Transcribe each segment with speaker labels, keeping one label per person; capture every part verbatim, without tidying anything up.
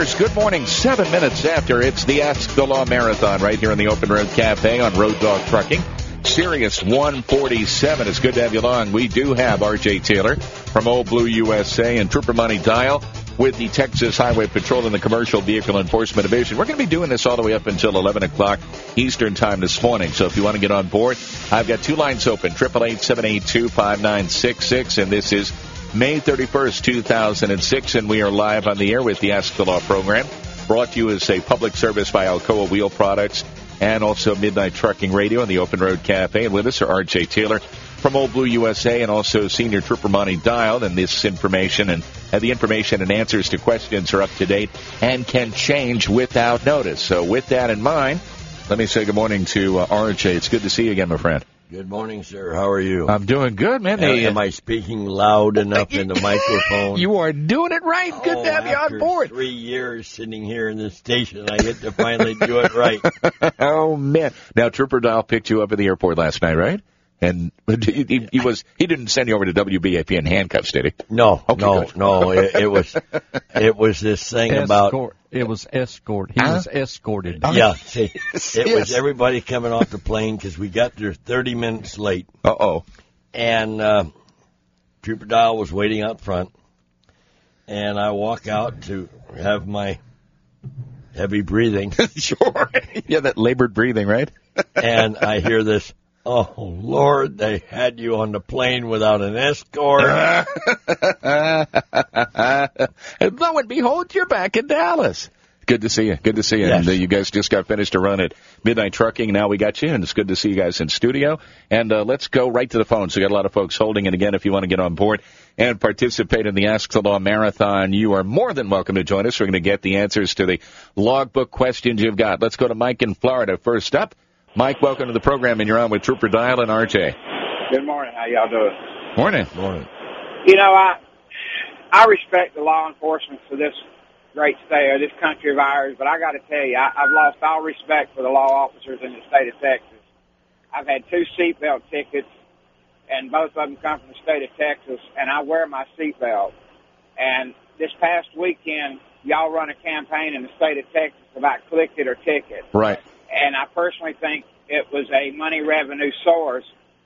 Speaker 1: Drivers, good morning. Seven minutes after, it's the Ask the Law Marathon right here in the Open Road Cafe on Road Dog Trucking. Sirius one forty-seven. It's good to have you along. We do have R J Taylor from Old Blue U S A and Trooper Money Dial with the Texas Highway Patrol and the Commercial Vehicle Enforcement Division. We're going to be doing this all the way up until eleven o'clock Eastern Time this morning. So if you want to get on board, I've got two lines open, eight eight eight, seven eight two, five nine six six, and this is May thirty-first, two thousand six, and we are live on the air with the Ask the Law program, brought to you as a public service by Alcoa Wheel Products and also Midnight Trucking Radio and the Open Road Cafe. And with us are R J Taylor from Old Blue U S A and also Senior Trooper Monty Dial. And this information and uh, the information and answers to questions are up to date and can change without notice. So with that in mind, let me say good morning to uh, R J. It's good to see you again, my friend.
Speaker 2: Good morning, sir. How are you?
Speaker 1: I'm doing good, man.
Speaker 2: Am, am I speaking loud enough in the microphone?
Speaker 1: You are doing it right. Good
Speaker 2: oh,
Speaker 1: to have you on board.
Speaker 2: After three years sitting here in this station, I get to finally do it right.
Speaker 1: Oh, man. Now, Trooper Dial picked you up at the airport last night, right? And he, he, he was he didn't send you over to W B A P in handcuffs, did he?
Speaker 2: No,
Speaker 1: okay,
Speaker 2: no,
Speaker 1: good.
Speaker 2: no. It, it was it was this thing
Speaker 3: Escort.
Speaker 2: about
Speaker 3: it was escort. He
Speaker 1: huh?
Speaker 3: was escorted.
Speaker 2: Yeah, see, it
Speaker 1: yes.
Speaker 2: was everybody coming off the plane because we got there thirty minutes late.
Speaker 1: Uh oh.
Speaker 2: And uh, Trooper Dial was waiting out front, and I walk out to have my heavy breathing.
Speaker 1: Sure. Yeah, that labored breathing, right?
Speaker 2: And I hear this. Oh, Lord, they had you on the plane without an escort.
Speaker 1: And lo and behold, you're back in Dallas. Good to see you. Good to see you.
Speaker 2: Yes.
Speaker 1: And uh, you guys just got finished a run at Midnight Trucking. Now we got you, and it's good to see you guys in studio. And uh, let's go right to the phone. So we got a lot of folks holding it again. If you want to get on board and participate in the Ask the Law Marathon, you are more than welcome to join us. We're going to get the answers to the logbook questions you've got. Let's go to Mike in Florida first up. Mike, welcome to the program, and you're on with Trooper Dial and R J.
Speaker 4: Good morning. How y'all doing?
Speaker 1: Morning.
Speaker 2: Morning.
Speaker 4: You know, I I respect the law enforcement for this great state, or this country of ours, but I got to tell you, I, I've lost all respect for the law officers in the state of Texas. I've had two seatbelt tickets, and both of them come from the state of Texas, and I wear my seatbelt. And this past weekend, y'all run a campaign in the state of Texas about click it or ticket.
Speaker 1: Right.
Speaker 4: And I personally think it was a money revenue source,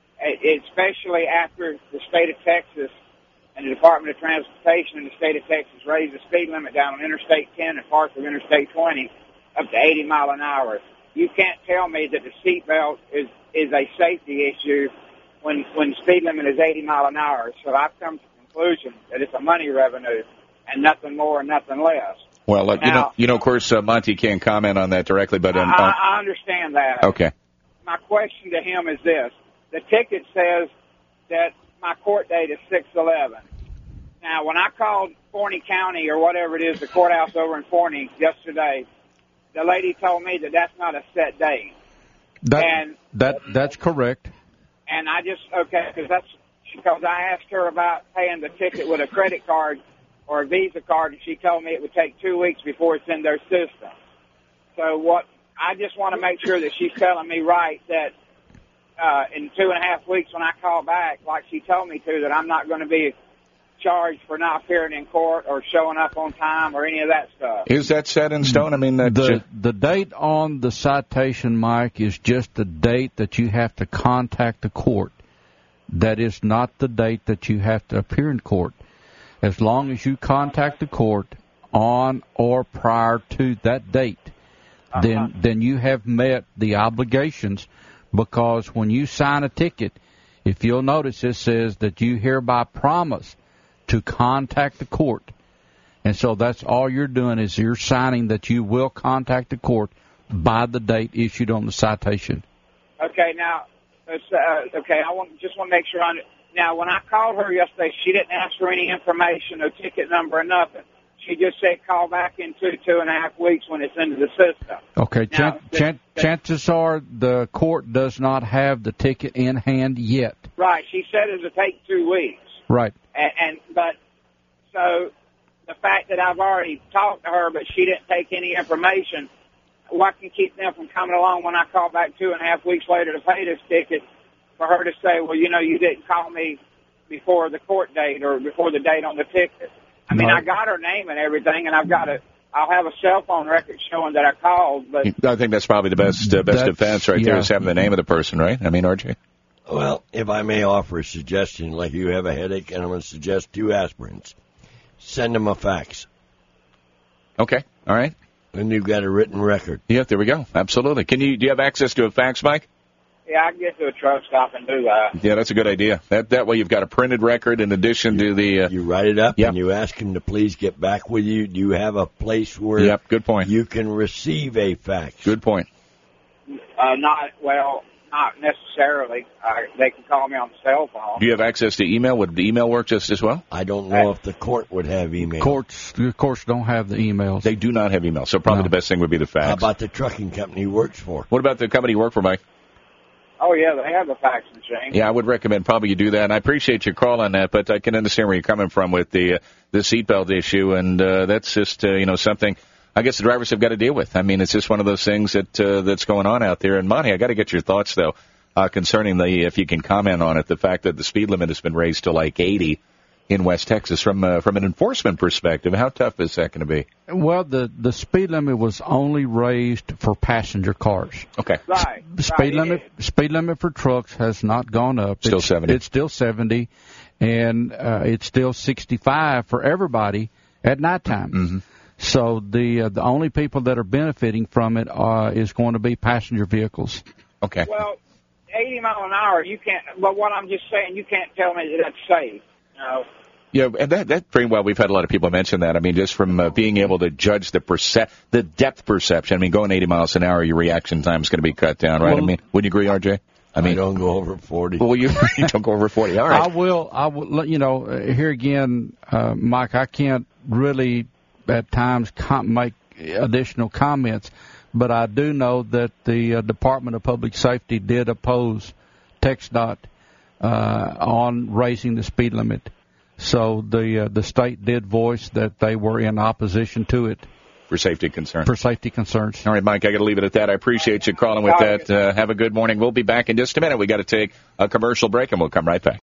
Speaker 4: especially after the state of Texas and the Department of Transportation in the state of Texas raised the speed limit down on Interstate ten and parts of Interstate twenty up to eighty mile an hour. You can't tell me that the seatbelt is, is a safety issue when, when the speed limit is eighty mile an hour. So I've come to the conclusion that it's a money revenue and nothing more and nothing less.
Speaker 1: Well, uh,
Speaker 4: now,
Speaker 1: you know, you know, of course, uh, Monty can't comment on that directly, but um,
Speaker 4: I, I understand that.
Speaker 1: Okay.
Speaker 4: My question to him is this: the ticket says that my court date is six eleven. Now, when I called Forney County or whatever it is, the courthouse over in Forney yesterday, the lady told me that that's not a set date.
Speaker 3: That,
Speaker 4: and
Speaker 3: that that's correct.
Speaker 4: And I just okay because that's because I asked her about paying the ticket with a credit card or a Visa card, and she told me it would take two weeks before it's in their system. So what I just want to make sure that she's telling me right, that uh, in two and a half weeks when I call back, like she told me to, that I'm not going to be charged for not appearing in court or showing up on time or any of that stuff.
Speaker 1: Is that set in stone? I mean, that
Speaker 3: The
Speaker 1: ju-
Speaker 3: the date on the citation, Mike, is just the date that you have to contact the court. That is not the date that you have to appear in court. As long as you contact the court on or prior to that date, uh-huh. then then you have met the obligations, because when you sign a ticket, if you'll notice, it says that you hereby promise to contact the court. And so that's all you're doing, is you're signing that you will contact the court by the date issued on the citation.
Speaker 4: Okay, now, uh, okay, I want just want to make sure I Now, when I called her yesterday, she didn't ask for any information, no ticket number or nothing. She just said call back in two, two and a half weeks when it's into the system.
Speaker 3: Okay,
Speaker 4: now,
Speaker 3: chan-
Speaker 4: the,
Speaker 3: chan-
Speaker 4: the,
Speaker 3: chances are the court does not have the ticket in hand yet.
Speaker 4: Right, she said it would take two weeks.
Speaker 3: Right.
Speaker 4: And, and but, so, the fact that I've already talked to her, but she didn't take any information, what can keep them from coming along when I call back two and a half weeks later to pay this ticket, for her to say, well, you know, you didn't call me before the court date or before the date on the ticket. I mean,
Speaker 3: No.
Speaker 4: I got her name and everything, and I've got a I'll have a cell phone record showing that I called, but
Speaker 1: I think that's probably the best uh, best
Speaker 3: That's-
Speaker 1: defense right there
Speaker 3: yeah.
Speaker 1: is having the name of the person, right? I mean, R J.
Speaker 2: Well, if I may offer a suggestion, like you have a headache and I'm going to suggest two aspirins, send them a fax.
Speaker 1: Okay, all right.
Speaker 2: Then you've got a written record.
Speaker 1: Yeah, there we go. Absolutely. Can you do you have access to a fax, Mike?
Speaker 4: yeah, I can get to a truck stop and do that.
Speaker 1: Yeah, that's a good idea. That that way you've got a printed record in addition to the. Uh,
Speaker 2: You write it up
Speaker 1: Yep.
Speaker 2: and you ask him to please get back with you. Do you have a place where
Speaker 1: Yep, good point.
Speaker 2: you can receive a fax?
Speaker 1: Good point.
Speaker 4: Uh, not well, not necessarily. Uh, they can call me on the cell phone.
Speaker 1: Do you have access to email? Would the email work just as well?
Speaker 2: I don't know if the court would have email.
Speaker 3: Courts, the courts don't have the emails.
Speaker 1: They do not have email, so probably
Speaker 3: No.
Speaker 1: the best thing would be the fax.
Speaker 2: How about the trucking company he works for?
Speaker 1: What about the company you work for, Mike?
Speaker 4: Oh yeah, they have a fax machine.
Speaker 1: Yeah, I would recommend probably you do that. And I appreciate your call on that, but I can understand where you're coming from with the uh, the seatbelt issue, and uh, that's just uh, you know something I guess the drivers have got to deal with. I mean, it's just one of those things that uh, that's going on out there. And Monty, I got to get your thoughts though uh, concerning the if you can comment on it, the fact that the speed limit has been raised to like eighty in West Texas from uh, from an enforcement perspective. How tough is that going to be?
Speaker 3: Well, the, the speed limit was only raised for passenger cars.
Speaker 1: Okay.
Speaker 4: Right.
Speaker 3: Speed
Speaker 4: right,
Speaker 3: limit
Speaker 4: it is.
Speaker 3: speed limit for trucks has not gone up.
Speaker 1: Still
Speaker 3: it's,
Speaker 1: seventy.
Speaker 3: It's still seventy, and uh, it's still sixty-five for everybody at nighttime.
Speaker 1: Mm-hmm.
Speaker 3: So the uh, the only people that are benefiting from it uh, is going to be passenger vehicles.
Speaker 1: Okay.
Speaker 4: Well, eighty mile an hour, you can't. But what I'm just saying, you can't tell me that that's safe. You know.
Speaker 1: Yeah, and that that pretty well. We've had a lot of people mention that. I mean, just from uh, being able to judge the perce- the depth perception. I mean, going eighty miles an hour, your reaction time is going to be cut down, right?
Speaker 3: Well,
Speaker 1: I mean, would you agree, R J?
Speaker 2: I mean, I don't go over forty.
Speaker 1: Well, you you don't go over forty. All right.
Speaker 3: I will. I will. let You know, uh, here again, uh, Mike. I can't really at times com- make additional comments, but I do know that the uh, Department of Public Safety did oppose TxDOT uh, on raising the speed limit. So the uh, the state did voice that they were in opposition to it
Speaker 1: For safety concerns.
Speaker 3: for safety concerns.
Speaker 1: All right, Mike, I got to leave it at that. I appreciate you calling with that. Uh, have a good morning. We'll be back in just a minute. We got to take a commercial break, and we'll come right back.